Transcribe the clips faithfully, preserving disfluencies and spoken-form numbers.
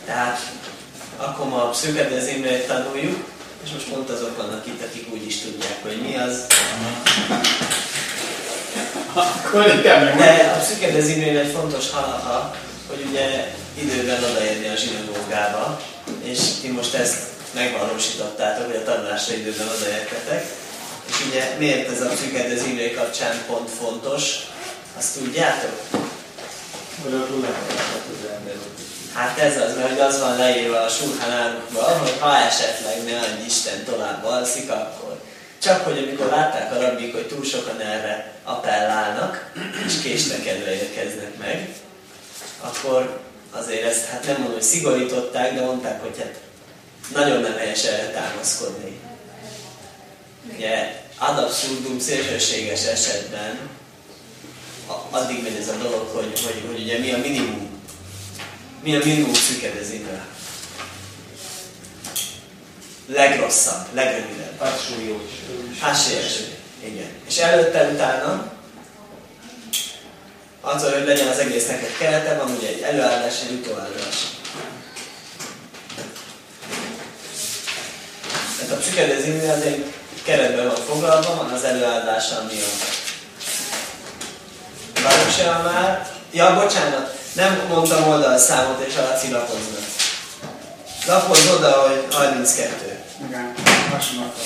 Tehát akkor ma a Pszükedez Imrét tanuljuk, és most pont azok vannak itt, akik úgy is tudják, hogy mi az. De a Pszükedez Imrén egy fontos halaka, hogy ugye időben odaérni a zsinagógába, és ti most ezt megvalósítottátok, hogy a tanulásra időben odaértetek. És ugye miért ez a Pszükedez Imré kapcsán pont fontos, azt tudjátok? Hát ez az, mert az van leírva a Sulhan Árukban, hogy ha esetleg ne adj Isten tovább alszik, akkor. Csak hogy amikor látták a rabbik, hogy túl sokan erre appellálnak, és késlekedve érkeznek meg, akkor azért ezt, hát nem mondom, hogy szigorították, de mondták, hogy hát nagyon nem helyes erre támaszkodni. Ugye ad abszurdum szélsőséges esetben addig megy ez a dolog, hogy, hogy, hogy ugye mi a minimum. Mi a minimum Pszükedez Imre? Legrosszabb, legrövidebb. Hássélyes. Igen. És előtte, utána azzal, hogy legyen az egésznek egy kerete, van ugye egy előállás, egy utóállás. Tehát a Pszükedez Imre az egy keretben van foglalva, van az előállása, ami a Baruch már. Ja, bocsánat, nem mondtam oldalszámot és a Laci lapozna. Lapozz oda, hogy harminckettő. Igen, hasonlóan.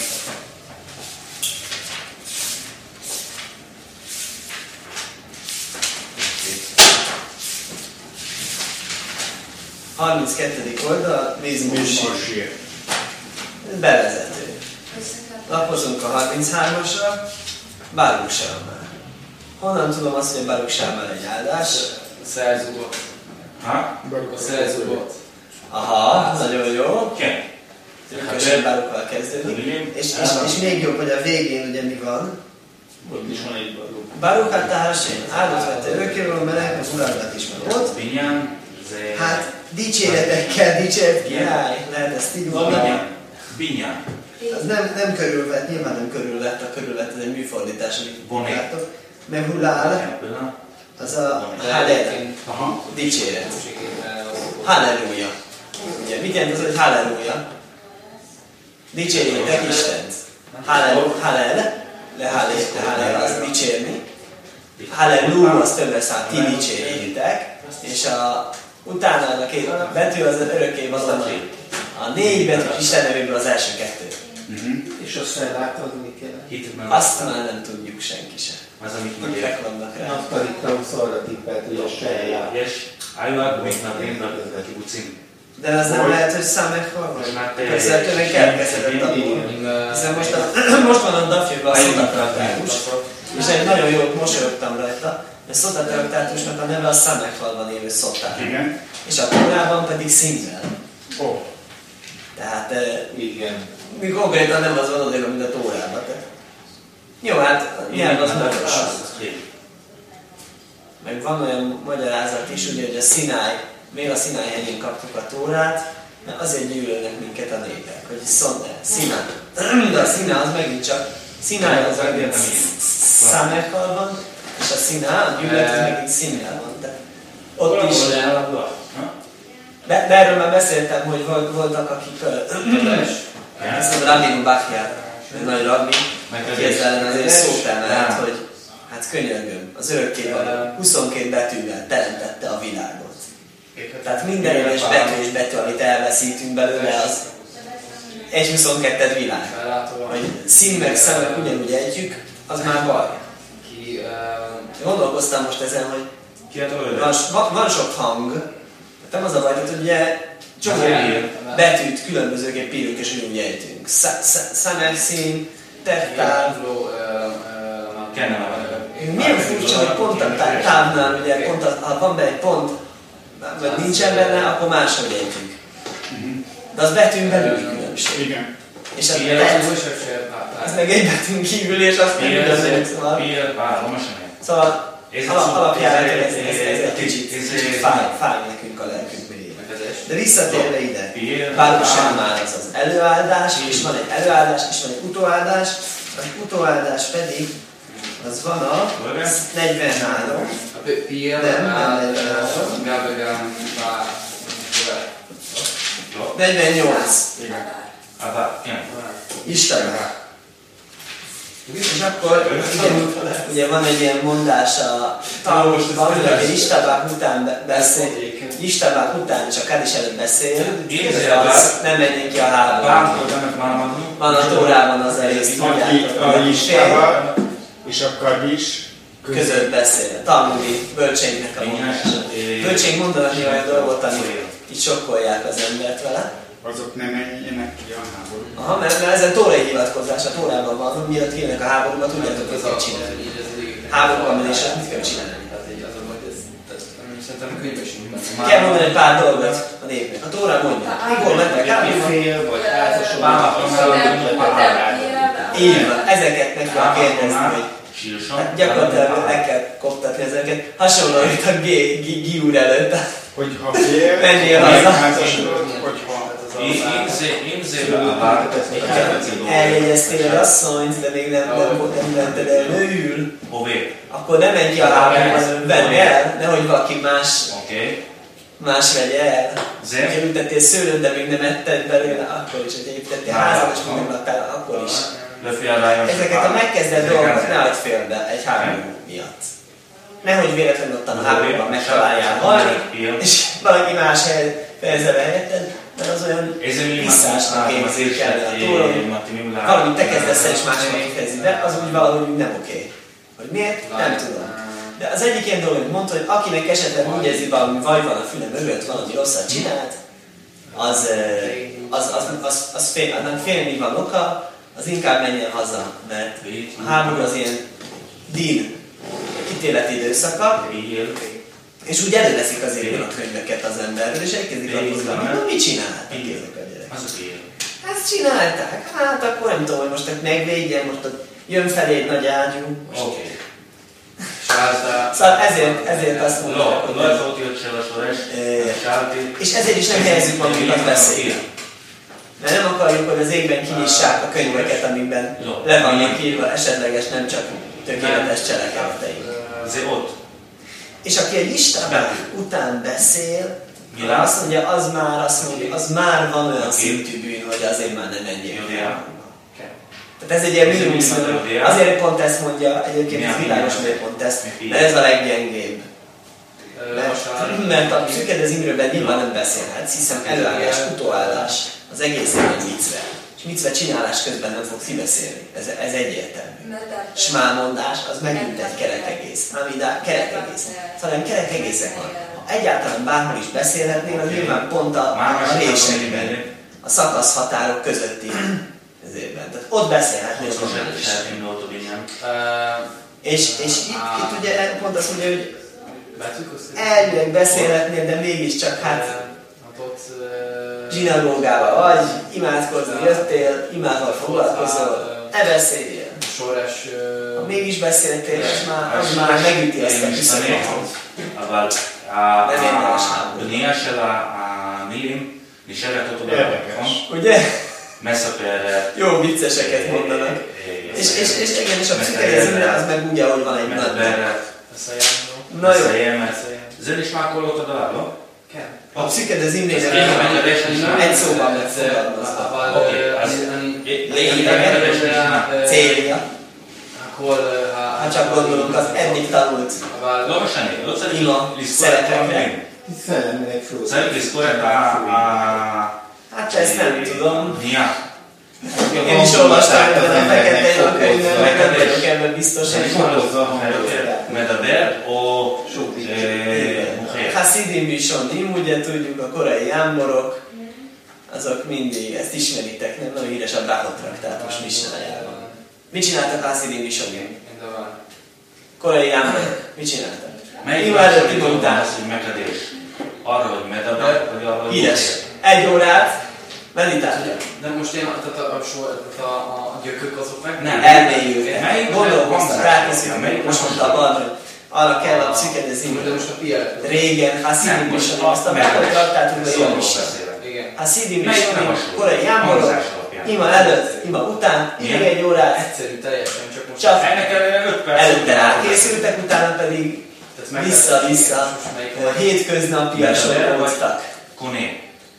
harminckettedik oldal, Mizmor. Bevezető. Lapozunk a harminchármasra, Baruch már. Honnan tudom azt, hogy a Baruch már egy áldás? Szerzubot. Ha? A szerzubot. Aha, nagyon jó. Oké. Köszönöm, Baruchval kezdődik. És, és, és még jobb, hogy a végén ugye mi van? Ott is van egy Baruch. Baruch hát társén, áldott vette örökkévaló meleg, az uradat is van ott. Binyan, Hát dicséretekkel, dicsért király, lehet ezt így mondani. Binyan. Az nem, nem körülvett, nyilván nem körülvett, a körülvett ez egy műfordítás, amit láttok. Mert hulál, az a Hallel, dicséret. Halleluja. Ugye, mit jelent az, hogy halleluja? Dicsérjétek Istent. Hallel, Hallel, le Hallel, le Hallel, az dicsérni. Hallelu, az többre száll, ti dicsérjétek. És a, utána a két betű az örökké valami. A négy betű Isten nevéből az első kettő. Uh-huh. És azt fellátod, mi kell? Azt már nem tudjuk senki sem. Az, amit nem mondják. vannak rá. Naptalikra szarra tippelt, hogy a saját. Yes, ajánlak, még nem én nem ez a kibucin. De az nem lehet, hogy Számechval van? Persze, tőleg elkezdett abból. Hiszen most, a, most van a dafjében a szotatraktátus, és egy nagyon jót mosolyogtam rajta, a szotatraktátusnak a neve a Számechvalban élő szotár. Igen. És a Tórában pedig Szimmel. Ó. Oh. Tehát, igen. Mi konkrétan nem az van odébb, mint a Tórában. Jó, hát nyelv az magas. Meg van olyan magyarázat is, ugye, hogy a Szináj, még a Szináj hegyén kaptuk a Tórát, mert azért gyűlölnek minket a népek, hogy Szináj. De a Szináj az megint csak, Szináj az megint Számechal van, és a Szináj, a gyűlölet az megint Szinnel van. De ott is... De, de erről már beszéltem, hogy voltak akik... Ezt a Rabbi Bachya, egy nagy rabbi, aki ezzel azért szót emelt, hogy hát könyörgöm, az örökkévaló huszonkét betűvel teremtette a világot. Tehát minden egyes betű és betű, amit elveszítünk belőle, az egy huszonketted világ. Hogy szín meg szemek ugyanúgy együk, az már baj. Gondolkoztam most ezen, hogy van, van sok hang, nem az a baj, hogy ugye csomó betűt különbözőképp írjuk és ugyanúgy ejtünk. Szemerszín, tektál. Milyen furcsa, hogy pont a távnál, ugye pont a, ha van be egy pont, vagy nincsen benne, akkor máshogy ejtünk. De az betűn belüli különbség. Igen. És az, az meg egy betűn kívül, és azt nem ugyanúgy. Szóval alapjára ez, ez, ez egy kicsit, kicsit fáj, fáj nekünk a lelkünk mélyében. De visszatérve ide, Baruch már az az előáldás, és van egy előáldás, és van egy utóáldás, az utóáldás pedig, az van a negyvenhárom. Nem, nem negyvenhárom. negyvennyolc. Abba, igen. Isten. És akkor ugye, ugye van egy ilyen mondás a Talmudban, hogy Istabák után be- beszél, Istabák után és a Kadis előtt beszél, az nem menjünk ki a háborúba. Van a Tórában az a rész, tudjátok, A hogy Istába és a Kadis között beszél. A Talmudi bölcseinknek a mondása. Bölcsénk mondanak olyan dolgot, amik így sokkolják az embert vele. azok nem menjenek ki a háborúba. Aha, mert, mert ezen tórai hivatkozás, a Tórában van, hogy miatt kijönnek a háborúba, tudjátok, mit kell csinálni. Háborúban menésre mit kell csinálni. Szerintem könyvben is úgy Kell mondani egy pár dolgot a népnek. A Tórá mondja, mikor mentek háborúba? Fél vagy házasok. Így van, ezeket meg kell kérdezni, hogy hát gyakorlatilag meg kell koptatni ezeket. Hasonlóan, mint a G úr előtt. Hogyha fél, Menjél haza. házasodott, hogyha Eljegyeztél egy asszonyt, de még nem, nem, nem mented el nőül, akkor nem menj ki a háborúban, hanem venn el, nehogy valaki más, más vegye el. Ha ültettél szőlőt, de még nem etted belőle, akkor is. Ha építettél házat, és még nem laktál, akkor is. Ezeket a megkezdett dolgokat ne hagyd félbe egy háború miatt. Nehogy véletlenül ottan a háborúban megtaláljál halni, és valaki más fejezze be helyetted, mert az olyan visszásnak érzik el a túlon. Valamint te kezdesz el és másnak fejezi be, az úgy valahogy nem oké. Hogy miért? Nem tudom. De az egyik ilyen dolog, hogy mondta, hogy akinek esetleg úgy érzi valami vaj van a füle mögött, valami rosszat csinált, az, az, az, az, az fél, annak félni van oka, az inkább menjen haza, mert a háború az ilyen din kitéleti időszaka, és úgy előveszik az évben a könyveket az emberről, és elkezdik a buzgálni, na mit csináltak ezek a gyerekek? Ezt csinálták, hát akkor nem tudom, hogy most megvédjen, most ott jön felé egy nagy ágyú. Okay. Szóval ezért, ezért azt mondják, hogy és ezért is nem helyezzük magunkat veszélybe. Mert nem akarjuk, hogy az égben kinyissák a könyveket, amikben le vannak írva esetleges, nem csak tökéletes cselekedeteink. És aki egy listában után beszél, azt mondja, az már, azt mondja, az már van olyan szintű bűn, hogy azért már nem menjél. Tehát ez egy ilyen minimum szintű. Azért pont ezt mondja, egyébként ez világos, hogy pont ezt, mert ez a leggyengébb. Mert, mert a Szükedez Imrőben nyilván nem beszélhetsz, hiszen előállás, utóállás, az egész egy micve. És micve csinálás közben nem fogsz kibeszélni. Ez, ez egyértelmű. Smámondás, az megint egy kerek egész. Amidá, kerek egész. Szóval kerek egészek van. Ha egyáltalán bárhol is beszélhetnél, az nyilván pont a, a résekben, a szakaszhatárok közötti ezérben. Tehát ott beszélhetnél. És, és itt, itt ugye pont azt mondja, hogy elvileg beszélhetnél, de mégiscsak hát zsinagógával vagy, imádkozni jöttél, imádval foglalkozol, ne beszéljél. Ha mégis beszéltél, az már, az már megüti ezt a küszöböt. Nem érdemes háború. Ugye? Jó vicceseket mondanak. És, és, és igen, és a Szükedez Imre az meg úgy, ahogy van egy nagy. Na jó. A Szükedez Imrének egy szóban megfogalmazva. Célja. Ha csak gondolunk az eddig tanult ima szerepekre. Hát ezt nem tudom. Én is olvastam ebben a fekete könyvben, meg nem vagyok ebben biztos, hogy Hasidim Bishonim, ugye tudjuk, a korai jámborok, azok mindig, ezt ismeritek, nem? Nagyon híres a Brachot traktátus Misnájában. Mit csináltak Hasidim Bishonim? Korai jámborok, mit csináltak? Ima előtt, ima után. Arra, hogy medaber, vagy arra, hogy híres. Egy órát meditálja. De most én, tehát a, a, a, a gyökök azok meg? Nem. Elmélyültek. Gondolkoztak, rákészültek. Most mondta a Barna, hogy arra kell a Szükedez Imre. Régen Hasidim Bishonim, azt a Brachot traktátusban jól is. Hasidim Bishonim, korai jámborok, ima előtt, ima után, még egy órát. Egyszerű, teljesen, csak most... Csak előtte rákészültek, utána pedig vissza-vissza hétköznapiasan voltak. Hát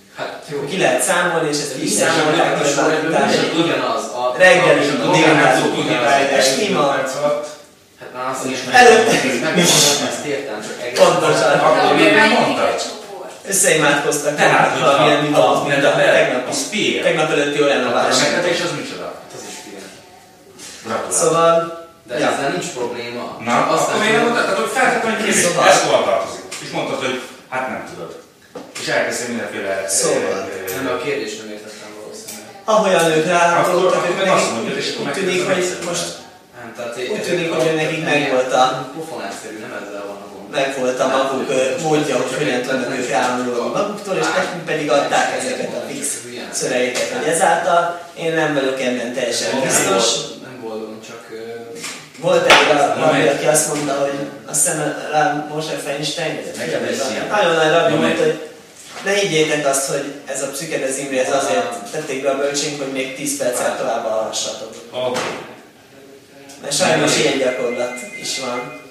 jó. Ki lehet számolni, és ezt ki is számolták, és ugyanaz. A reggeli, délután, és sima. Hát már azt is Előtte. megmondom, ezt értem, csak egész. Pontosan. Akkor miért nem mondtad? Összeimádkoztak. Tehát, hogyha milyen mi volt, a mint a tegnap. a Spear. Tegnap előtti órán a A válság. megletés az micsoda? Az is Spear. Gratulálok. Szóval, De ja. ezzel nincs probléma. Na, akkor miért nem mondtad, hogy feltettem egy kérdést, Szóval. ez hol tartozik? És mondtad, hogy hát nem tudod. És elkezdtél mindenféle... Szóval. Nem, a kérdést nem értettem valószínűleg. Ahogyan ők ráhatoltak, Akkor ők meg azt mondod, és nekik akkor úgy tűnik, megkérdezem hogy most Nem, tehát úgy tűnik, hogy nekik megvolt a pofonásszerű, nem ezzel van a gond. megvolt a maguk ö, módja, hogy hogyan tudnak ők elmondani maguktól, és nekünk pedig adták ezeket a fix szövegeket, hogy ezáltal én nem vagyok ebben teljesen biztos. Nem boldogom, csak... Volt egy rabbi, aki azt mondta, hogy azt hiszem rá Moshe Feinstein, nagyon nagy rabbi mondta, hogy ne higgyétek azt, hogy ez a Pszükedez Imre, ez azért tették be a bölcsénk, hogy még tíz perccel tovább alhassatok. Oké. Mert sajnos ilyen gyakorlat is van.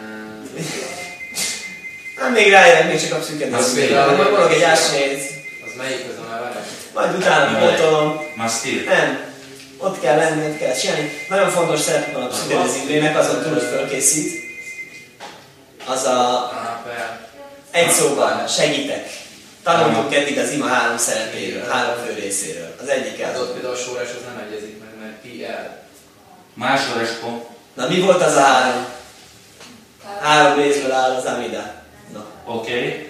Nem, még rájövök, még csak a Pszükedez Imre. Majd mondok egy ásnyét. Az melyik az a már várás? Majd utána pótolom. Mastil. Nem. Ott kell lenni, ott kell csinálni. Nagyon fontos szerep van a Pszükedez Imrének, azon túl, hogy fölkészít. Az a... Egy szóban, segítek. Tanultunk eddig az ima három szerepéről, három fő részéről. Az egyik Hát az. ott például a sorás az nem egyezik meg, mert pé el. Másoros pont. Na mi volt az a három? Három részből áll az Amida. Na. Oké.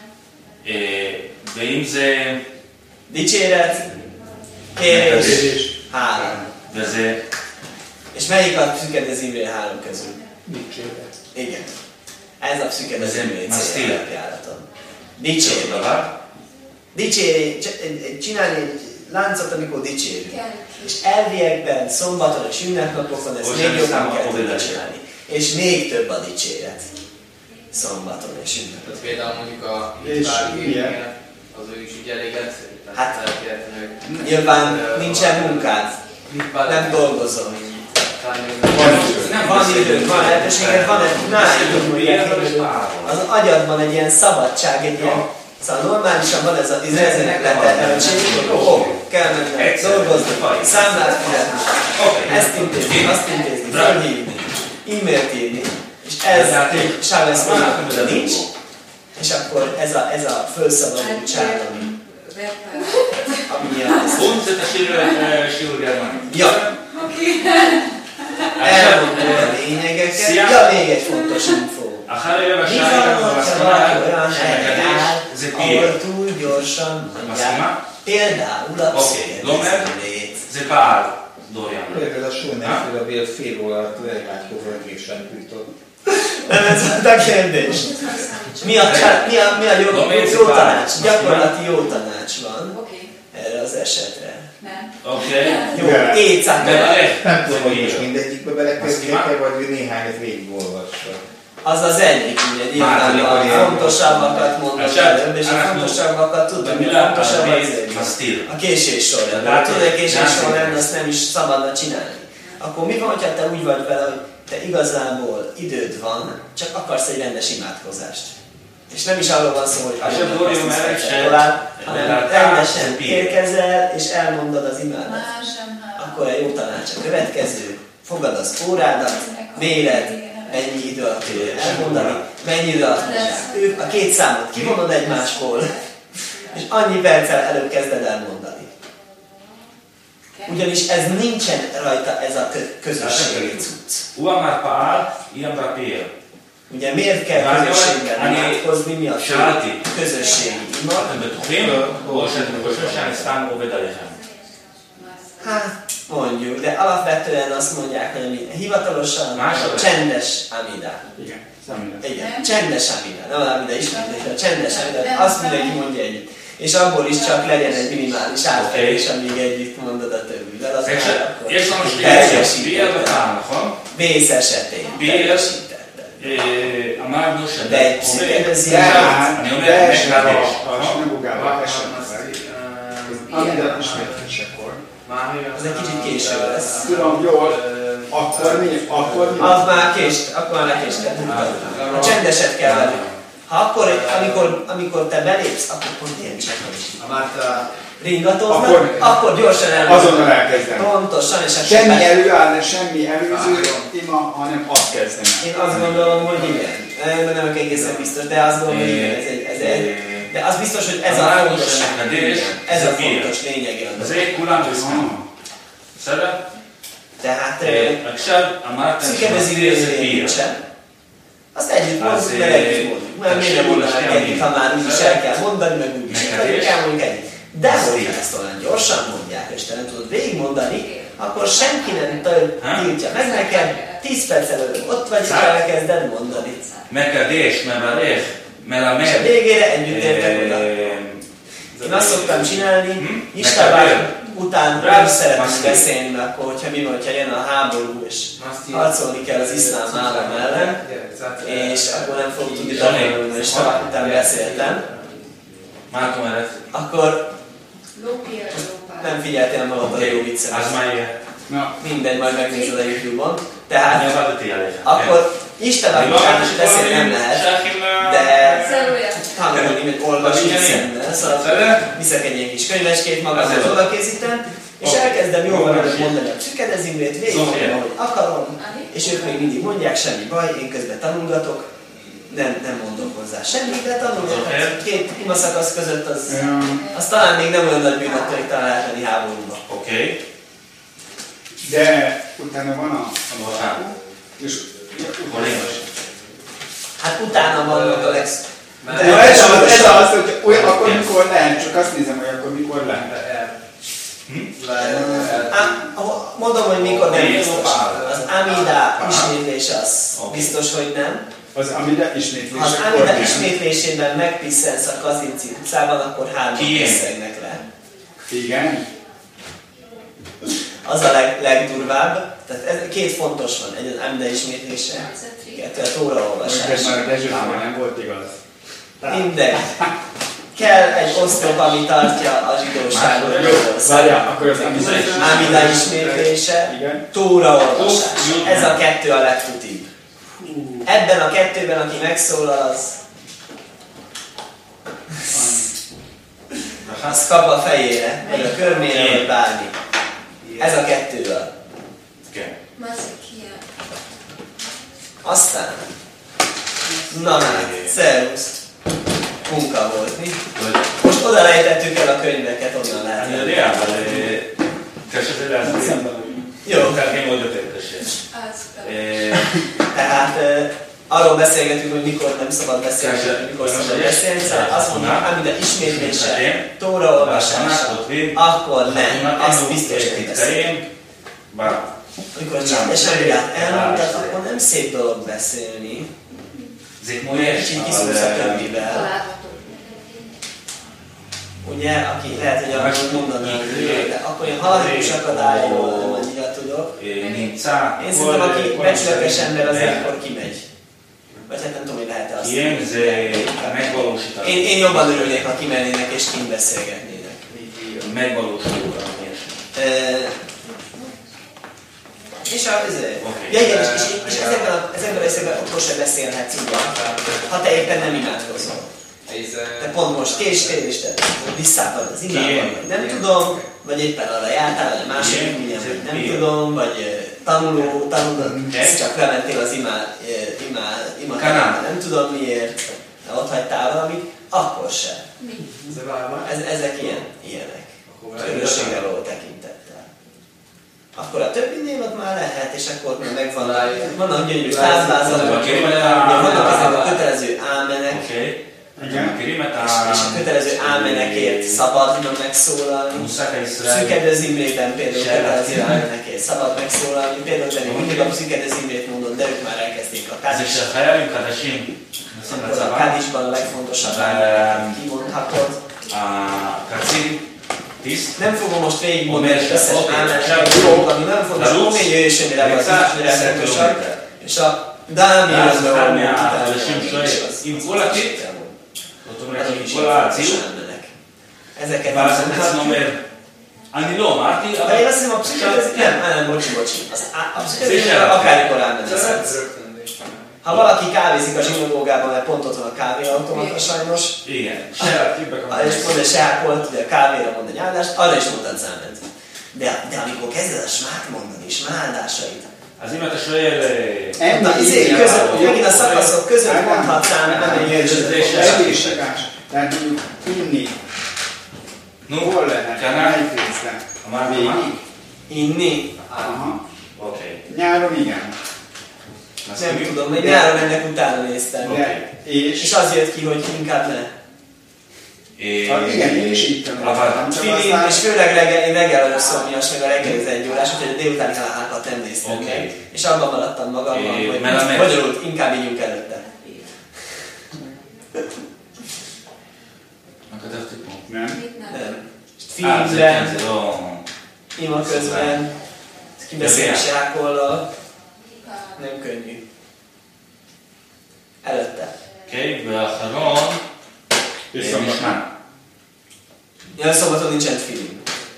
ואם זה... Dicséret, kérés, három. וזה... És melyik a Pszükedez Imré három közül? Dicséret. Igen. Ez a Pszükedez Imré Ez célja tényleg. alapjáraton. Dicsérni. דבר? Dicsérni, c- csinálni egy láncot, amikor dicsérünk. És elviekben, szombaton és ünnepnapokon ezt Most még nem jobban számol kell a tudni Covid-es. csinálni. És még több a dicséret. Szombaton és ünnepnapokon. Tehát például mondjuk a És hitvári milyen? évnél, az ő is így elég egyszerű. Hát, Tehát feltétlenül, hogy- Nyilván nincsen munkád, Hitvári- nem dolgozom. Talán Van Van időd, van lehetőséged, van egy nálam, az agyadban egy ilyen szabadság, egy ilyen, szóval normálisan van ez a tízezenek lehetőség, hogy ó, kell menni, dolgozni, számlát fizetni, ezt intézni, azt intézni, fölhívni, e-mailt írni, és ez egy sáveszmény nincs, és akkor ez a, ez a fölszabadultság, ami, ami miatt ezt... Fontos Sirgermani. Ja, elmondtuk a lényegeket. Ja, még egy fontos info. אחרי רבע Mi שעה van, הגענו hogyha למסקנה valaki olyan helyen áll, זה ahol פיר. túl gyorsan mondják, מסכימה? például a אוקיי, לא אומר? pszichézmét. זה פעל, דוריאן. Például a Sónál fél fél órát leimádkozva egészen bűjtott. Nem ez volt a kérdés. Mi a, csá- mi a, mi a jó, jó, jó tanács? Gyakorlati jó tanács van Oké, erre az esetre. nem. Oké. Jó, éjszaka. Nem tudom, hogy most mindegyikbe belekezdjek-e, vagy néhányat végigolvassa. Az az egyik, ugye, nyilván a fontosabbakat mondod előbb, és a fontosabbakat tudod, mi a fontosabb az egyik. מסתיר. A késés során. Tudod, a késés során azt nem is szabadna csinálni. Akkor mi van, hogyha te úgy vagy vele, hogy te igazából időd van, csak akarsz egy rendes imádkozást. És nem is arról van szó, hogy Esetleg azt olyan hiszed sem. tovább, hanem Tehát rendesen pír. érkezel, és elmondod az imádat. Más sem, hát. Akkor a jó tanács a következő, fogad az órádat, méred, mennyi idő alatt tudod elmondani, mennyi idő alatt mondják ők, a két számot kivonod egymásból, és annyi perccel előbb kezded elmondani. Ugyanis ez nincsen rajta ez a kö- közösségi cucc. הוא אמר פעל, היא אמרה פיר. Ugye miért kell Várj, közösségben Ani, imádkozni, mi a fő שאלתי, közösségi ima? אתם בטוחים או שאתם חושבים שאני סתם עובד עליכם? Hát, mondjuk, de alapvetően azt mondják, hogy ami hivatalosan Másodlagos. csendes amida. Igen, számít. Igen, Nem? csendes amida, nem amida ismerték, de a csendes amida, azt mindenki mondja együtt. És abból is csak legyen egy minimális átfedés, amíg együtt mondod a többivel, az már akkor יש לנו שתי teljesítetted. פיר ופעל, נכון? Vész esetén Bél. teljesítetted. אה, אמרנו De שאתה egy עובד, pszichézmét, Tehát, אני אומר, de esetleg megletés. a sinagógában esetleg, amivel ismertésekor. az egy kicsit késő lesz. Tudom, jól, akkor mi? Akkor mi? Az már kést, akkor már lekésted. A csendeset kell velük. Ha akkor, amikor, amikor te belépsz, akkor pont ilyen csekkancsik. A Márta ringatoznak, Akkor- akkor gyorsan elmondom. Azonnal elkezdem. Pontosan, és akkor Semmi be- előáll, semmi előző téma, hanem azt kezdem el. Én azt gondolom, hogy igen. Nem, nem vagyok egészen biztos, de azt gondolom, hogy igen, ez egy, ez egy, de az biztos, hogy ez a fontos, ez a fontos lényege. אז זה כולם בזמן. בסדר? Tehát עכשיו אמרת szükedezi nincsen. Azt együtt mondjuk, mert együtt mondjuk. Már miért nem mondanak együtt, ha már úgyis el kell mondani, meg úgyis el mondjuk együtt. De hogyha ezt olyan gyorsan mondják, és te nem tudod végigmondani, akkor senki nem tiltja meg neked, tíz perc előbb ott vagy, és elkezded mondani. מקדש, מברך, És a מלמד. végére együtt értek oda. Én azt szoktam csinálni, Istában után nem szeretünk beszélni, mert akkor, hogyha mi van, hogyha jön a háború, és harcolni kell az iszlám állam ellen, és akkor nem fogok tudni tanulni, és Istában után beszéltem, מה את אומרת? akkor nem figyeltél magadra a jó אז viccet. מה יהיה? Na, Mindegy, majd megnézed a YouTube-on. אני Tehát עבדתי עליך. akkor Istában után is beszélni nem lehet, de tanulni, mint olvasni szemmel, szóval viszek egy ilyen kis könyveskét magamhoz oda készítem, és elkezdem jól magadat mondani a Csükedezimrét, végigmondom, ahogy akarom, és ők még mindig mondják, semmi baj, én közben tanulgatok, nem, nem mondok hozzá semmit, de tanulgatok. Két imaszakasz között az, az talán még nem olyan nagy bűnöttől, hogy talán lehet lenni háborúba. אוקיי. de utána van a, a háború. és hol én most? Hát utána vannak a legsz... Ja, ez az, ez az, hogy olyan, akkor mikor lehet, csak azt nézem, hogy akkor mikor lehet. Á, mondom, hogy mikor nem biztos. Az Amida ismétlése az biztos, hogy nem. Az Amida ismétlés. Ha az Amida ismétlésében megpisszensz a Kazinci utcában, akkor hárman pisszegnek le. Igen. Az a leg, legdurvább. Tehát ez, két fontos van. Egy az Amida ismétlése, kettő a Tóra olvasás. Ez már a Dezsőben nem volt igaz. Mindegy. Kell egy oszlop, ami tartja a zsidóságot. Várjál, akkor az Amida ismétlése, Tóra olvasás. Ez a kettő a legfutibb. Ebben a kettőben, aki megszólal, az... az kap a fejére, vagy a körmére, vagy bármi. Ez a kettővel. Aztán... Na hát, szervusz! Munka volt, mi? Most oda lejtettük el a könyveket, onnan lehet. אני יודע, אבל קשה זה להסביר. Jó. ככה מאוד יותר קשה. Tehát uh, arról beszélgetünk, hogy mikor nem szabad beszélni, mikor szabad beszélni. Szóval azt mondjuk, amire ismétlése, Tóra olvasása, akkor nem, ezt biztos, hogy beszélünk. Amikor csendesen világ elmondtad, akkor nem szép dolog beszélni. Kicsit kiszúrsz a többivel. Ugye, aki lehet, hogy arról mondanak, de akkor ilyen halálós akadályról nem annyira tudok. Én szerintem, aki becsületes ember, az akkor kimegy. Vagy hát nem tudom, hogy lehet-e azt. Én, én jobban örülnék, ha kimennének és kint beszélgetnének. Megvalósulóra. És, a, ez, okay. ja, igen, és, és, és ezekben a, ezekben a részekben akkor sem beszélhetsz így, ha te éppen nem imádkozol. Te pont most késtél, és te visszátad az imádban, vagy nem tudom, vagy éppen arra jártál, vagy a másik milyen, vagy nem tudom, vagy tanuló, tanuló, csak lementél az imád, imád, imád, nem tudom miért, de ott hagytál valamit, akkor sem. Ez, ezek ilyen, ilyenek. Törőségre való tekintettel. Akkor a többi névat már lehet, és akkor megvan, vannak gyönyörű táblázatok, vannak ezek a kötelező ámenek, és a kötelező ámenekért szabad megszólalni. Szükedő zimrében például kötelező ámenekért szabad megszólalni. Például de még mindig a szükedő zimrét mondom, de ők már elkezdték a kádis. A kádisban a legfontosabb ámeneket kimondhatod. Nem fogom most végigmondani az összes ámeneket, ami nem fontos, a Roménia és önére az is fontosak, és a Dánielben valami kitálni. Ezeket nem mondhatjuk. אני לא אמרתי, de én azt hiszem a pszichedézis, nem, nem, bocsi, bocsi. A pszichedézis akármikor elmenesz. Ha valaki kávézik a zsinagógában, mert pont ott van a kávéautomata sajnos, igen. és mond egy seákolt, ugye a kávéra mond egy áldást, arra is mondtad záment. De, de amikor kezded a smát mondani, smádásait, az imate söjjel... a izé között, megint a szakaszok között mondhatsz ám, nem egy egészséges. Tehát mondjuk inni. Hol lehet? Melyik részben? Már végig? Inni? Aha. Oké. Nyáron igen. Nem tudom, még nyáron ennek utána néztem. És? És az jött ki, hogy inkább ne. Igen, én is így tanultam. Filim, és főleg reggel, én reggel vagyok szomjas, meg a reggel az egy órás, úgyhogy a délutáni hálhákat nem néztem meg. És abban maradtam magamban, hogy magyarul inkább ígyunk előtte. Nem? Nem. Filmben, ima közben, kibeszélés Jákollal. Nem könnyű. Előtte. Oké, והאחרון, משמן. Ja, szombaton nincsen film.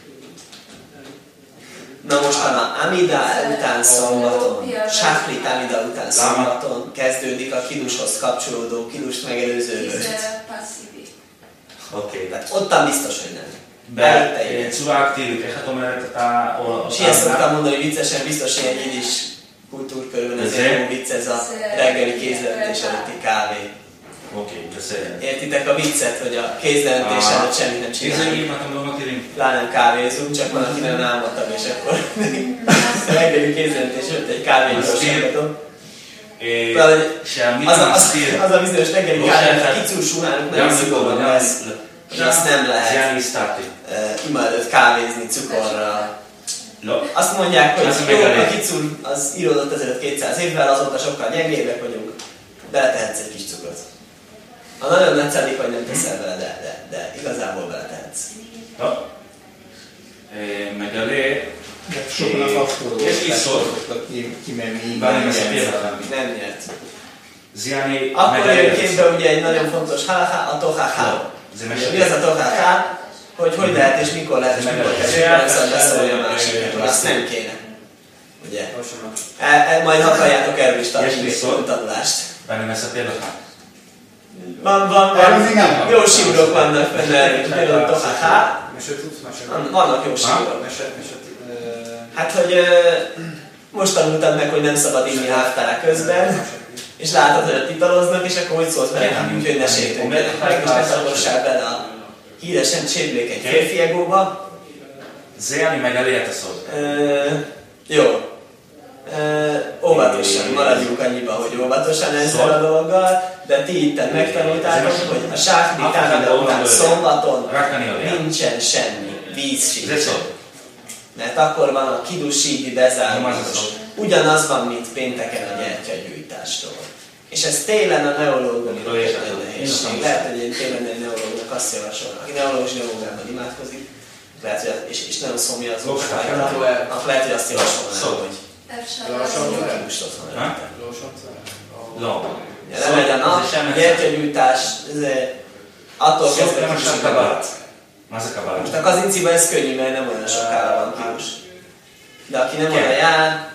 Na most a Amida után szombaton, Shachrit Amida után szombaton kezdődik a kidushoz kapcsolódó, kidust megelőző vört. Oké. Tehát ottan biztos, hogy nem. בצורה אקטיבית, איך את אומרת אתה... És ilyen szoktam mondani viccesen, biztos ilyen jiddis kultúrkörben ez jó vicc, ez a reggeli kézlelentés előtti kávé. Oké, beszéljen. Értitek a viccet, hogy a kézlelentés előtt semmit nem csinálunk. Lá nem kávézunk, csak van, aki nem álmodtam, és akkor a reggeli kézlelentés előtt egy kávét gyorsangatom. Az, az, az a bizonyos reggeli kávét, kicúrsulálunk, nagyon szigorúan lesz. És azt nem lehet uh, ima előtt kávézni cukorral. Azt mondják, hogy jó, a kicur az íródott ezelőtt kétszáz évvel, azóta sokkal gyengébbek vagyunk, beletehetsz egy kis cukrot. Ha nagyon necelik, vagy nem teszel vele, de, de, de igazából beletehetsz. Megelé... Sokan a faktorok szoktak kimenni, nem nyert. Ziani... Akkor jön képbe ugye egy nagyon fontos halaká, a tohá. Mi az a tohá? Hogy hogy lehet és mikor lehet és mikor kell percen beszélni a másikról, azt nem kéne. Ugye? E, e, majd akarjátok erről is tartani a tanulást. Van, van, van. Jó sírok vannak benne erről is. Például a tohá. Vannak jó sírok. Hát, hogy most tanultad meg, hogy nem szabad inni háftár közben, és látod, hogy italoznak, és akkor hogy szólsz vele, úgyhogy ne sértődjenek meg, és ne szapossál bele a híresen sérülékeny férfi egóba. Zéani meg elérte szót. Jó. Óvatosan, maradjunk annyiba, hogy óvatosan ezzel a dologgal, de ti itten megtanultátok, hogy a Shachrit Amida után szombaton nincsen semmi, vízsír. Mert akkor van a kidusíti bezárulás. Ugyanaz van, mint pénteken a gyertyagyújtástól. És ez télen a neológon nagyon nehézség. Lehet, hogy én télen egy neológnak azt javasolom, aki neológus neológában imádkozik, lehet, hogy, és, és nagyon szomja az ósfájra, akkor lehet, hogy azt javasolnám, hogy jó kidust otthon előtte. Nem legyen a gyertyagyújtás, attól kezdve kidusít a barat. Most a kazinciban ez könnyű, mert nem olyan sokára van kidus. De aki nem oda jár,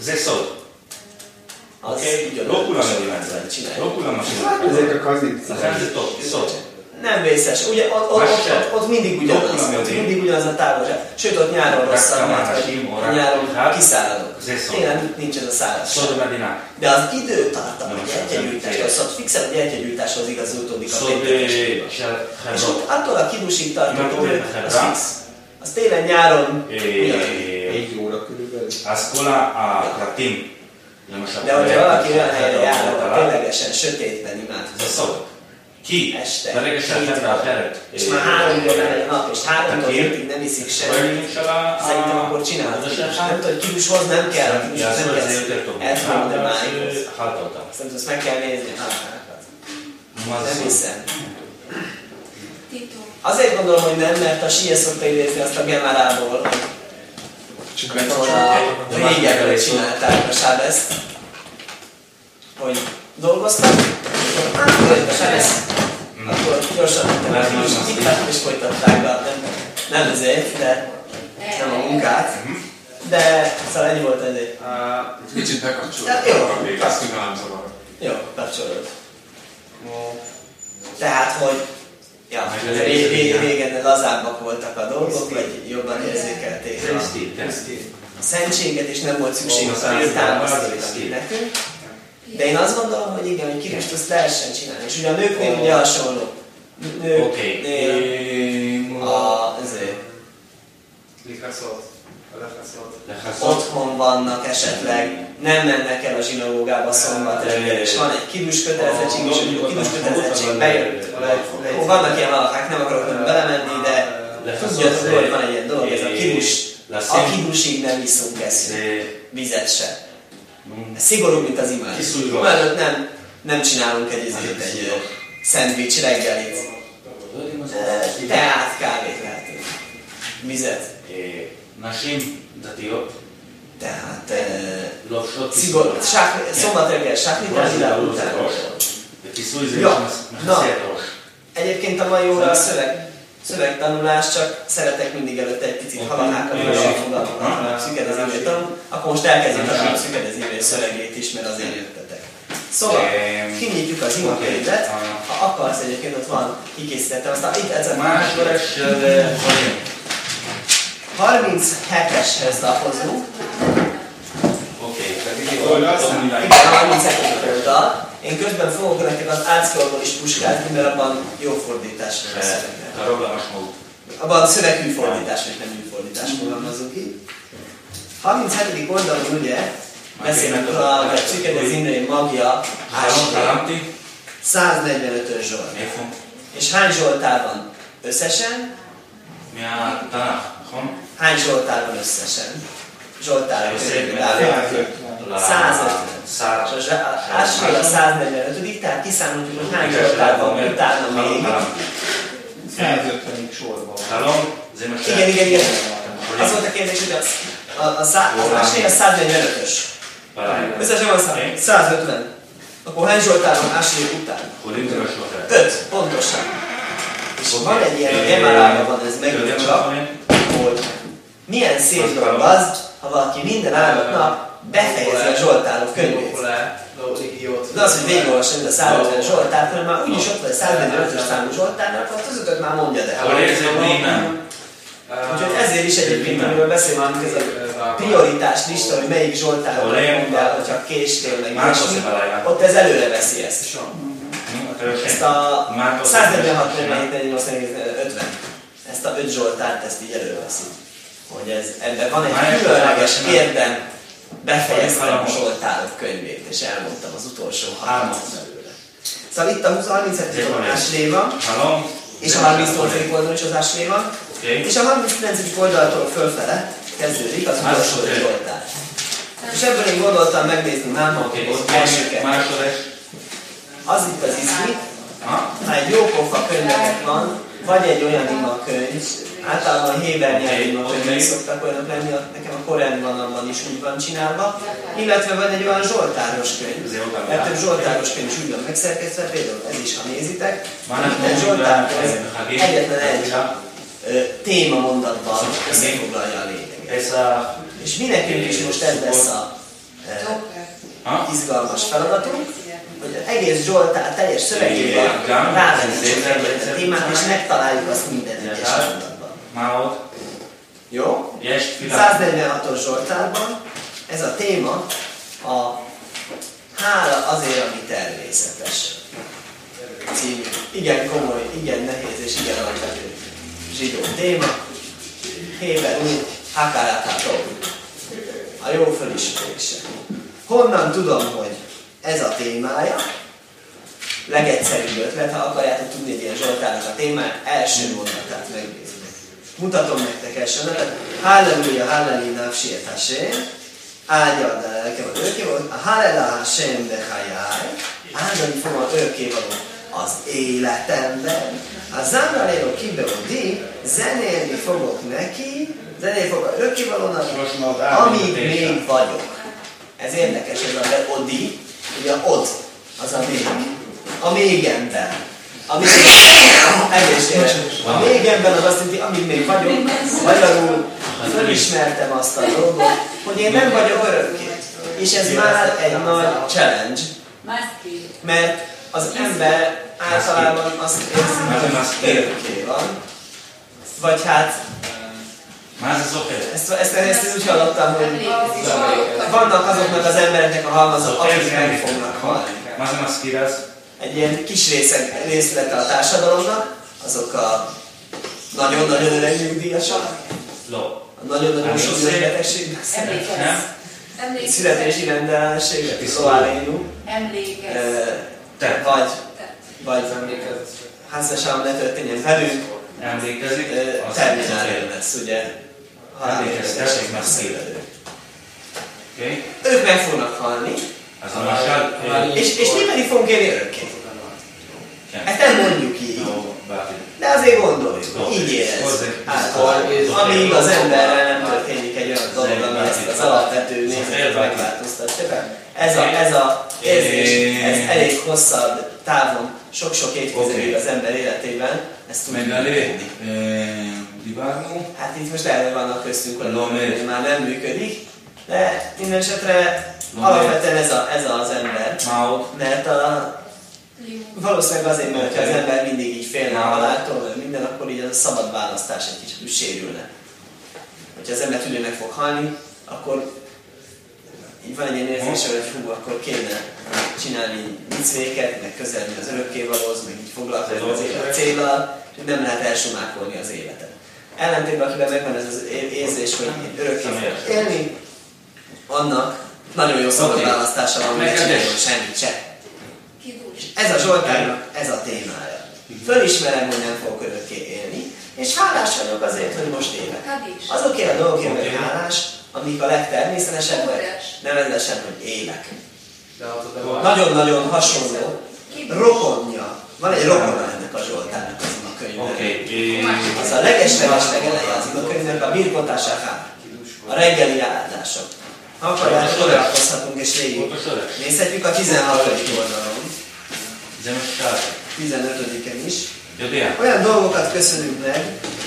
az ugyanolyan sokára csinálja. Ezek a kazincik. Nem vészes. Ugye ott, ott, ott, ott mindig ugyanaz. Ott mindig ugyanaz a távolság. Sőt, ott nyáron rosszabb, mert hogy nyáron kiszáradok. Télen nincs ez a szárazság. De az időtartam a gyertyagyújtáshoz, szóval fixen a gyertyagyújtáshoz igazolódik a péntekességben. És ott attól a kidusig tartó idő, az fix. Az télen-nyáron egy óra körülbelül. De hogyha valaki olyan helyre jár, ahol ténylegesen sötétben imádkozik, Ki? Este. És már háromkor nem egy nap, és háromkor ötig nem iszik semmit. Szerintem akkor csinálod. Nem tudom, hogy kidushoz nem kell, a kidushoz nem kell. El tudom mondani máighoz. Szerintem azt meg kell nézni a hálhákat. Nem hiszem. Azért gondolom, hogy nem, mert a Sia szokta idézni azt a Gemarából, hogy a régebben csinálták a Sábeszt, hogy dolgoztak, akkor jött a Sábesz, akkor gyorsan kitták és folytatták a, nem, nem ezért, de nem a munkát, de szóval ennyi volt ezért. Kicsit bekapcsolódott ja, jó. a vég, azt nem zavar. Jó, kapcsolod. Tehát, hogy ja, régen lazábbak voltak a dolgok, vagy jobban érzékelték a szentséget, és nem volt szükség az a támasztani nekünk. De én azt gondolom, hogy igen, hogy Krisztuszt lehessen csinálni. És ugye a nőknél ugye hasonló. Nőknél a... ezért... Otthon vannak esetleg, nem mennek el a zsinagógába szombat reggel, és van egy kidus kötelezettség, és a kidus kötelezettség bejön. Vannak ilyen alakák, nem akarok nem belemenni, de tudjátok, hogy van egy ilyen dolog, ez a kidus. A kidusig nem iszunk ezt vizet se. Szigorú, mint az imád. Mellett nem, nem csinálunk egy, ezért, egy szendvics reggelit. Teát, kávét lehetünk. Vizet. Tehát szigorú. Szombat reggel sáklítás, ide után. Ja, na. Egyébként a mai óra a szöveg, szövegtanulás, csak szeretek mindig előtte egy picit halanákat, és fogalmakat, hanem szüked az ívét tanul, akkor most elkezdjük a szüked az ívét szövegét is, mert azért jöttetek. Szóval, kinyitjuk az imakönyvet, ha akarsz egyébként, ott van, kikészítettem, aztán itt ezen harmincheteshez lapozunk. Igen, a harminchetedik oldal. Én közben fogok neked az átszkolból is puskázni, mert abban jó fordítás van a szövegnek. Abban szövegű fordítás, vagy nem műfordítás, fogalmazunk így. harminchetedik oldalon ugye beszélünk a Csükedez Imrei magja ásni. száznegyvenötös Zsolt. És hány Zsoltár van összesen? Hány Zsoltár van összesen? Zsoltár százötven. És ásni a száznegyvenötödik, tehát kiszámoljuk, hogy hány Zsoltár van utána még. százötvenig sorban van. Igen, igen, igen. Az volt a kérdés, hogy az, a, a, szá, az ásni a száznegyvenötös. Összesen van százötven. Akkor hány Zsoltár van ásni után? öt, pontosan. És van egy ilyen, hogy Emarában van ez megírva, hogy milyen szép dolog az, ha valaki minden áldott nap befejezi a Zsoltárok könyvét. De az, hogy végigolvassa mind a százötven Zsoltárt, hanem már úgyis ott vagy a száznegyvenötös számú Zsoltárnak, akkor az ötöt már mondja, de úgyhogy ezért is egyébként, amiről beszélünk, ez a prioritás lista, hogy melyik Zsoltáron mondjál, hogyha késtél, meg másmi, ott ez előre veszi ezt. Ezt a száznegyvenhat, negyvennyolc, ötven, ezt a öt Zsoltárt, ezt így előveszi. Hogy ez, ebben van egy különleges érdem, befejeztem a Zsoltárok könyvét, és elmondtam az utolsó hármat belőle. Szóval itt a harminchetedik oldalon ásné van, és a harmincnyolcadik oldalon is az ásné van, és a harminckilencedik oldaltól fölfele kezdődik az utolsó Zsoltár. És ebből én gondoltam megnézni náma az elsőket. Az itt az izgi, ha egy jó pofa könyvek van, vagy egy olyan imakönyv, általában héber nyelvű imakönyvek szoktak olyanok lenni, nekem a Korán van, abban is úgy van csinálva, illetve van egy olyan zsoltáros könyv, mert több zsoltáros könyv is úgy van megszerkesztve, például ez is, ha nézitek, minden zsoltárból egyetlen egy téma mondatban összefoglalja a lényeget. És mi nekünk is most ez lesz a e, izgalmas feladatunk, hogy egész Zsoltár teljes szövegében rávenítsük a témát, és megtaláljuk azt minden egyes mondatban. Jó? száznegyvenhatos Zsoltárban ez a téma a hála azért, ami természetes című. Igen komoly, igen nehéz és igen alapvető zsidó téma. Héber úgy, hakáratától. A jó felismerése. Honnan tudom, hogy ez a témája? Legegyszerűbb ötlet, ha akarjátok tudni egy ilyen Zsoltárnak a témája, első mondatát megnézzük. Mutatom nektek első mondatot. Halleluja, halleluja, nafsi et Hashem. Áldja a lelkem az örökkévaló. A halleluja Hashem bechajaj. Áldani fogom az örökkévaló az életemben. A zámraléro kibeodi, zenélni fogok neki, zenélni fogok az örökkévalónak, amíg még vagyok. Ez érdekes, ez a de odi, ugye a od, az a még. A mégemben. A mégemben, egészségesen. A mégemben az azt jelenti, amíg még vagyok, magyarul fölismertem azt a dolgot, hogy én nem vagyok örökké. És ez már egy nagy challenge, Mert az ember általában azt érzi, hogy örökké van. Vagy hát ezt, ezt, ezt, ezt úgy hallottam, hogy vannak azoknak az embereknek a halmazok, akik meg fognak halni. Egy ilyen kis részek, részlete a társadalomnak, azok a nagyon-nagyon öreg nyugdíjasok, a nagyon-nagyon súlyos betegség, születési rendellenesség, szloálénú, vagy, vagy házasságban ne történjen velünk, terminál lesz, ugye, halálbetegség megszéledő. Ők meg fognak halni, és, és mi pedig fogunk élni örökké. Ezt nem mondjuk így, de azért gondoljuk, így érezzük. Amíg az emberrel nem történik egy olyan dolog, ami ezt az alapvető nézetet megváltoztatja. Ez a, ez a érzés, ez elég hosszabb távon, sok-sok évtizedig az ember életében, ezt tudjuk működni. Hát itt most erről vannak köztünk, hogy már nem működik, de minden esetre alapvetően ez, a, ez az ember, mert a valószínűleg azért, mert ha az ember mindig így félne a haláltól, mert minden, akkor így a szabad választás egy kicsit úgy sérülne. Hogyha az ember tűnő meg fog halni, akkor így van egy ilyen érzés, hogy hú, akkor kéne csinálni micvéket, meg közelni az örökkévalóhoz, meg így foglalkozni az élet céllal, és nem lehet elsumákolni az életet. Ellentétben, akiben megvan ez az érzés, hogy örökké fog élni, annak nagyon jó szabad választása van, mert csináljon semmit se. Ez a Zsoltárnak ez a témája. Fölismerem, hogy nem fogok örökké élni, és hálás vagyok azért, hogy most élek. Azokért a dolgokért vagyok hálás, amik a legtermészetesebbek, nevezetesen, hogy élek. Nagyon-nagyon hasonló, rokonja, van egy rokona ennek a Zsoltárnak azon a könyvben. Az a leges-leges legeleje azon a könyvnek a birkotását, a reggeli áldások. Ha akarják, odakozhatunk és végig nézhetjük a tizenhatodik oldalon. tizenötödiken is. Olyan dolgokat köszönünk meg,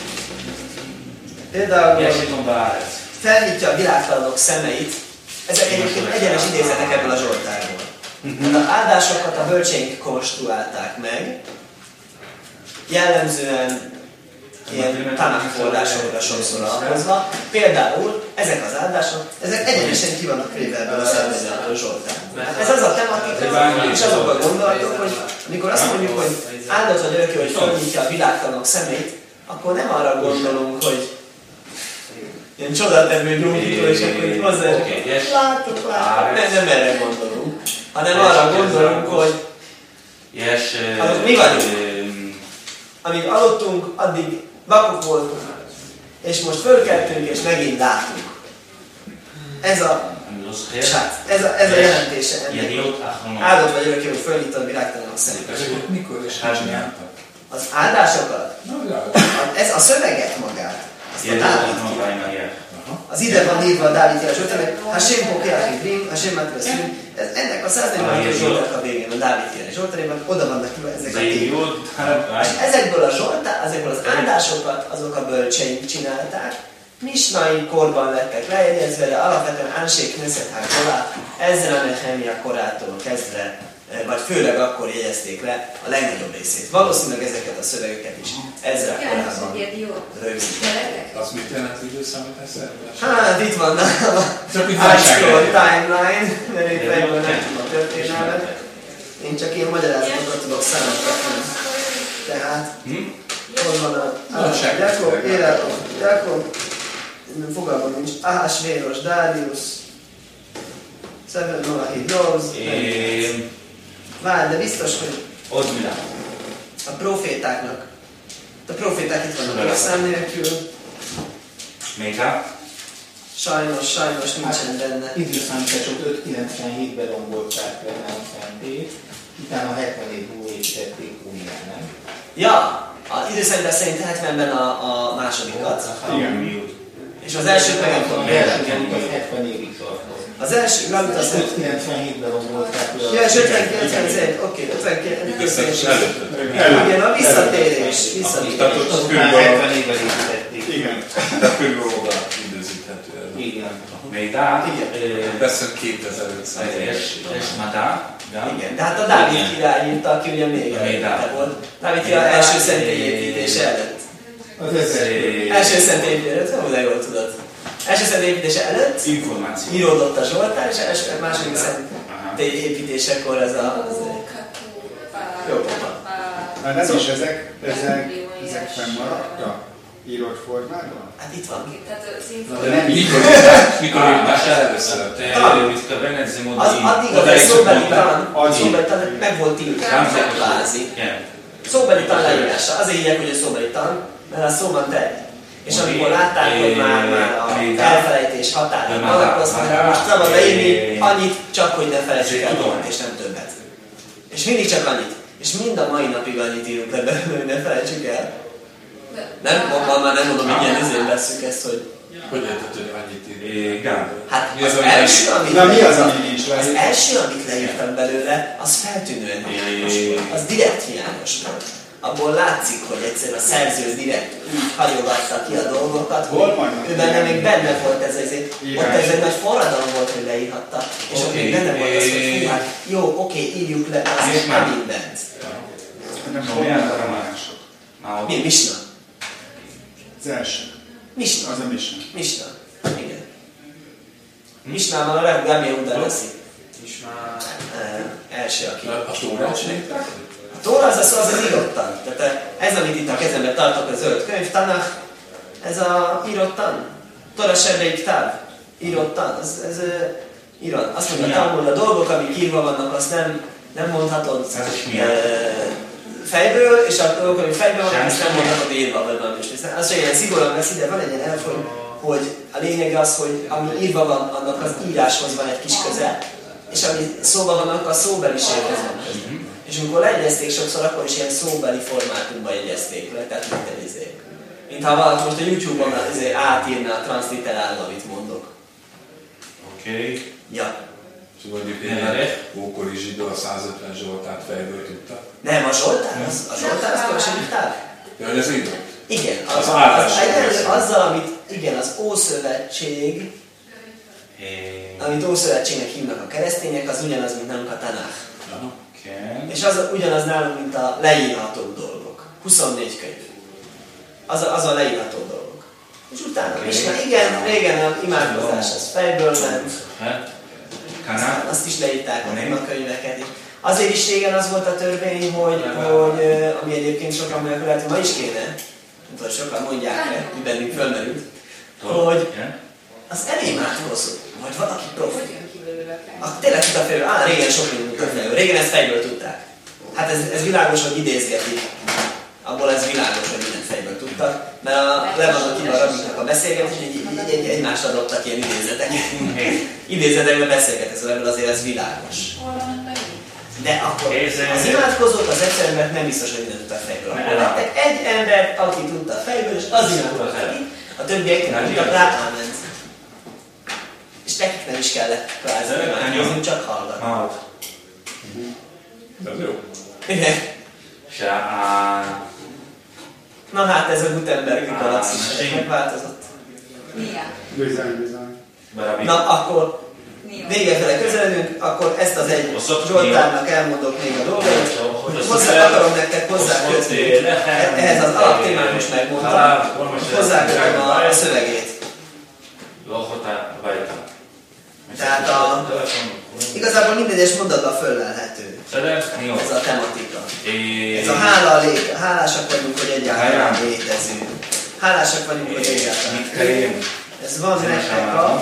például felnyitja a világtalanok szemeit, ezek egyébként egyenes idézetek ebből a Zsoltárból. Az áldásokat a bölcsénk konstruálták meg, jellemzően ilyen tanakforrásokra sokszor alapozva. Például ezek az áldások, ezek egyenesen ki vannak véve ebből a százezrettől Zsoltárból. Ez az a tematika, és azok a gondolatok, hogy amikor azt mondjuk, hogy áldott vagy örökké, hogy felnyitja a világtalanok szemét, akkor nem arra gondolunk, hogy ilyen csodatevő gyógyító, és akkor itt hozzá, láttuk, láttuk, nem, nem erre gondolunk, hanem arra gondolunk, hogy azok mi vagyunk. Amíg aludtunk, addig vakok voltunk, és most fölkeltünk, és megint látunk. Ez a, ez a, ez a jelentése ennek. Áldott vagy örökké, hogy fölnyitod a világtalanok szemét. Mikor is csináltak? Az áldásokat? Ez a szöveget magát. Az ide van írva a Dávid jeles ötlenek, Hashem Pokeach Ivrim, Hashem Matra Szűn, ennek a száznegyvenedik Zsoltárnak a végén, a Dávid jeles Zsoltárében, oda vannak írva ezek a témák. És ezekből a Zsoltár, ezekből az áldásokat azok a bölcseink csinálták, misnai korban lettek lejegyezve, de alapvetően Ansék Neszethág Golá, ezzel a Nehemia korától kezdve, vagy főleg akkor jegyezték le a legnagyobb részét. Valószínűleg ezeket a szövegeket is ezzel korában rögzítették. Az mit jelent időszámítás szervezés? Hát itt van nálam a High School Timeline, mert itt egyből nem tudom a történelmet. Én csak ilyen magyarázatokat tudok számolni. Tehát, hol van a Jakob, Érákon, Jakob, fogalmam nincs, Ahasvéros, Darius, Seven Noahid Knows, várj, de biztos, hogy a profétáknak, a proféták itt vannak a szám nélkül. Sajnos, sajnos nincsen benne. Időszámítások öt kilencvenhétben rombolták le, nem fentét, utána hetvennégy múlva építették újjá, nem? Ja, az időszámítás szerint hetvenben a, a másodikat. Igen. És az elsőt meg nem tudom. Az első az hetven évig tartott. Az első gramut azt öt kilencvenhétben rombolták le. Ja, és ötven kilencvenhét, oké, ötven kilencvenhét. Igen, a visszatérés. Visszatérés. Azután hetven évvel építették. Igen, tehát körülbelül oda időzíthető ez. Igen. מידע, Beszélünk kétezer-ötszáz és, és מדע, גם. Igen, de hát a Dávid király írta, aki ugye még előtte volt. Dávid király első szentélyépítése előtt. Az összes. Első szentélyépítése, nem jól tudod. Első szentélyépítése előtt Információ. íródott a Zsoltár, és első, második szentélyépítésekor ez a... Az, jó, papa. Hát nem is ezek, ezek, ezek fennmaradtak írott formában? Hát itt van. De nem így. Mikor írtál először? Az addig az szóbeli tan, szóbeli tan meg volt tiltva, kvázi. Szóbeli tan leírása. Azért hívják, hogy a szóbeli tan, mert a szóban terjed. És amikor látták, hogy már, már a elfelejtés határán vannak, akkor azt mondják, most szabad leírni annyit, csak hogy ne felejtsük el dolgot, és nem többet. És mindig csak annyit. És mind a mai napig annyit írunk le belőle, hogy ne felejtsük el. Nem, ma már nem mondom, hogy ilyen izén vesszük ezt, hogy... Hogy érted, hogy annyit ír? Igen. Hát Mi az, az ami első, amit Na mi az, leírtam- ami nincs az leírva? első, amit leírtam belőle, az feltűnően hiányos volt. Az direkt hiányos volt. Abból látszik, hogy egyszer a szerző direkt úgy hagyogatta ki a dolgokat, Hol hogy vannak ő benne ilyen még benne volt ez, ezért, ott írások? ez egy nagy forradalom volt, hogy leírhatta, és ott még benne volt az, hogy hú, hát jó, oké, írjuk le, de azért nem mindent. Nem No, milyen tanulások? Mi? Misna? Az első. Misna. Az a Misna. Misna. Igen. Misnában a Rabbi Yehuda veszi. És már... Eh, első, aki... A Tórát sem írták? A Tóra az az, az, az írottan. Tehát ez, amit itt a kezemben tartok, a zöld könyv, Tanach, ez a írottan. Tóra Sebreik Táv, írottan. Ez, ez uh, írott. Azt mondja, Talmud, a dolgok, amik írva vannak, azt nem, nem mondhatod Ez is uh, milyen? fejből, és a dolgok, amik fejből vannak, azt nem mondhatod írva, vagy valami is. Az se ilyen szigorúan veszi, de van egy ilyen elf, hogy, hogy a lényeg az, hogy ami írva van, annak az íráshoz van egy kis köze, és ami szóban van, annak a szóbeliséghez van köze. És amikor lejegyezték sokszor, akkor is ilyen szóbeli formátumban jegyezték le, tehát mint egy izé. Mintha valaki most a YouTube-on izé átírná a transliterálva, amit mondok. Oké. Ja. És mondjuk egy ókori zsidó a százötven Zsoltát fejből tudta. Nem, a Zsoltár, az, a Zsoltár az kövesebb táv? Ja, hogy ez írott? Igen, az, Az az, áldás. az, egyenlő azzal, amit, igen, az Ószövetség, amit Ószövetségnek hívnak a keresztények, az ugyanaz, mint nálunk a Tanach. Oké. És az ugyanaz nálunk, mint a leírható dolgok. huszonnégy könyv. Az a, az a leírható dolgok. És utána Okay. is, mert igen, régen az imádkozás az fejből ment, Kana? azt is leírták a könyveket is. Azért is régen az volt a törvény, hogy, hogy ö, ami egyébként sokan mondják, lehet, hogy ma is kéne, nem tudom, sokan mondják le, hogy bennünk fölmerült, hogy az elémádkozott, vagy valaki profi. A, tényleg tudta fejből, á, régen sok minden tudta fejből, régen ezt fejből tudták. Hát ez, ez világos, hogy idézgetik. Abból ez világos, hogy mindent fejből tudtak, mert a, le vannak ki a rabiknak a beszélgetés, egy, egy, egy, egymásra adottak ilyen idézeteket. Idézetekben beszélgetesz, ebből azért ez világos. De akkor az imádkozók, az egyszerűen, mert nem biztos, hogy mindent tudtak fejből. Akkor lettek egy ember, aki tudta fejből, és az imádkozott ki, a többiek nem tudtak rá, áment. És nekik nem is kellett kvázi imádkozni, csak hallgatni. Ez jó. Igen. Se a... Na hát ez a Gutenberg galaxis megváltozott. Bizony, bizony. Na akkor végefele közeledünk, akkor ezt az egy Zsoltárnak elmondok még a dolgait. Hozzá akarom nektek hozzákötni, ehhez az alaptémát most megmondtam, hozzákötöm a, a szövegét. Tehát a, igazából minden egyes mondatban föllelhető ez a tematika. Ez a hála a lé, hálásak vagyunk, hogy egyáltalán létezünk. Hálásak vagyunk, hogy egyáltalán létezünk. Ez van nektek a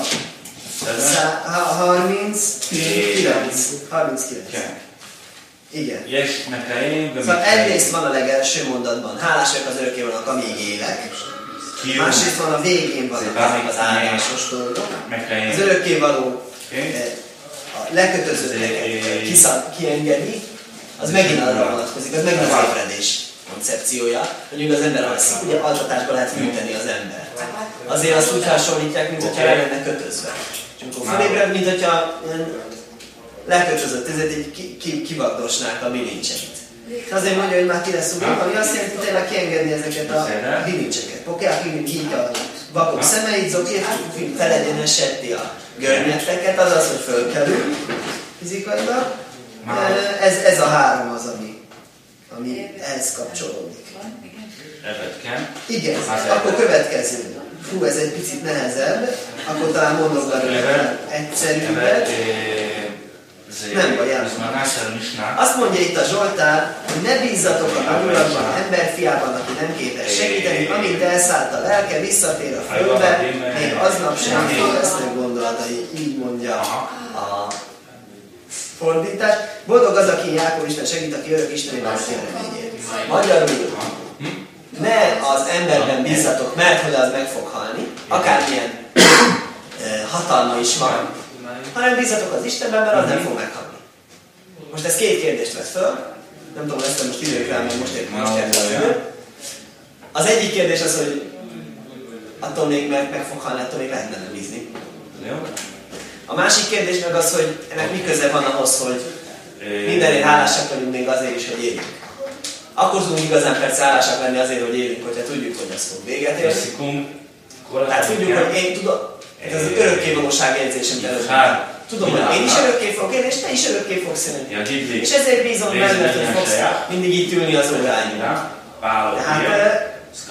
harminckilenc. harminckilenc. Igen. Szóval egyrészt van a legelső mondatban, hálásak az örökkévalónak, amíg élek. Másrészt van a végén vannak ezek az áldásos dolgok. Az örökkévaló a lekötözötteket kiengedi, az megint arra vonatkozik, az megint az ébredés koncepciója, hogy az ember alszik, ugye altatásba lehet műteni az embert. Azért azt úgy hasonlítják, mint hogyha le lenne kötözve. És amikor felébred, mint hogyha lekötözött, ezért így ki, ki, kivagdosnák a bilincseit. És azért mondja, hogy már ki lesz ugrunk, ami azt jelenti, hogy tényleg kiengedni ezeket a bilincseket. Pokják így a vakok szemeit, zokét, felegyenesedti a görnyeteket, azaz, hogy fölkerül fizikailag. Ez, ez a három az, ami, ami ehhez kapcsolódik. Evetken. Igen, akkor következő. Hú, ez egy picit nehezebb, akkor talán mondok belőle egyszerűbbet. Nem baj, azt mondja itt a Zsoltár, hogy ne bízzatok a nagyurakban, emberfiában, aki nem képes segíteni, amint elszállt a lelke, visszatér a földbe, még aznap sem fölvesznek gondolatai, így mondja a fordítás. Boldog az, aki Jákob Isten segít, aki örök Isteni látja reményét. Magyarul, ne az emberben bízzatok, mert hogy az meg fog halni, akármilyen hatalma is van, hanem bízzatok az Istenben, mert az nem fog meghalni. Most ez két kérdést vesz föl, nem tudom, ezt most idők rá, mert most épp most érte az idő. Az egyik kérdés az, hogy attól még meg, meg fog halni, attól még lehet benne bízni. A másik kérdés meg az, hogy ennek mi köze van ahhoz, hogy mindenért hálásak vagyunk még azért is, hogy élünk. Akkor tudunk igazán persze hálásak lenni azért, hogy élünk, hogyha tudjuk, hogy ez fog véget érni. Tehát tudjuk, hogy én tudom, ez az örökkévalóság érzésem előtt. Tudom, hogy én is örökké fogok élni, és te is örökké fogsz élni. És ezért bízom benned, hogy fogsz mindig itt ülni az óráimra. Tehát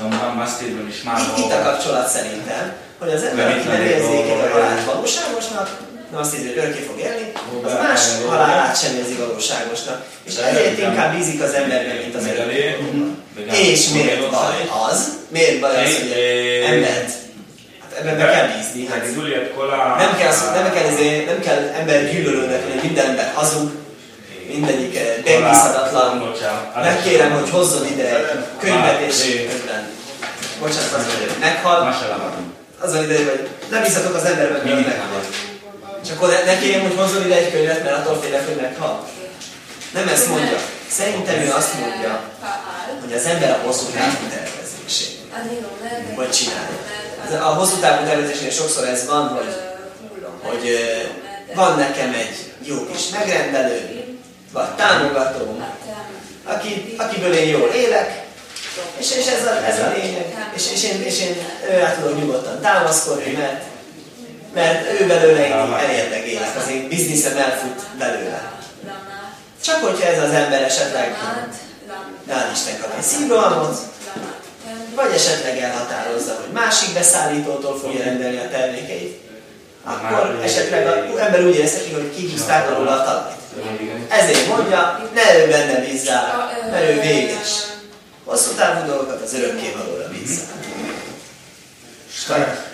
itt a kapcsolat szerintem, hogy az ember, aki nem érzékel a halált valóságosnak, nem azt hiszi, hogy örökké fog élni, az más halálát sem érzi valóságosnak. És ezért inkább bízik az emberben, mint az örökké. És miért baj az? Miért baj az, hogy embert? Ebben be kell bízni. Hát nem kell, nem kell, ezért, nem kell ember gyűlölőnek, hogy minden ember hazug, mindegyik megbízhatatlan. Megkérem, hogy hozzon ide egy könyvet, és közben, bocsánat, az, hogy meghal. Az a ide, hogy nem bízhatok az emberben, hogy meghal. És akkor ne, ne kérjem, hogy hozzon ide egy könyvet, mert attól félek, hogy meghal. Nem ezt mondja. Szerintem ő azt mondja, hogy az ember a hosszú távú tervezését. Hogy csinálja. A hosszú távú tervezésnél sokszor ez van, hogy, hogy van nekem egy jó kis megrendelő, vagy támogatóm, aki, akiből én jól élek, és, és ez, a, ez a lényeg, és, és én, és én rá tudok nyugodtan támaszkodni, mert, mert ő belőle én elérleg élek, az én bizniszem elfut belőle. Csak hogyha ez az ember esetleg rá Isten kap egy szívrohamot, vagy esetleg elhatározza, hogy másik beszállítótól fogja rendelni a termékeit, akkor esetleg az ember úgy érezheti, hogy kihúzták alul a talajt. Ezért mondja, ne ő benne bízzál, mert ő véges. Hosszú távú dolgokat az örökkévalóra bízzál.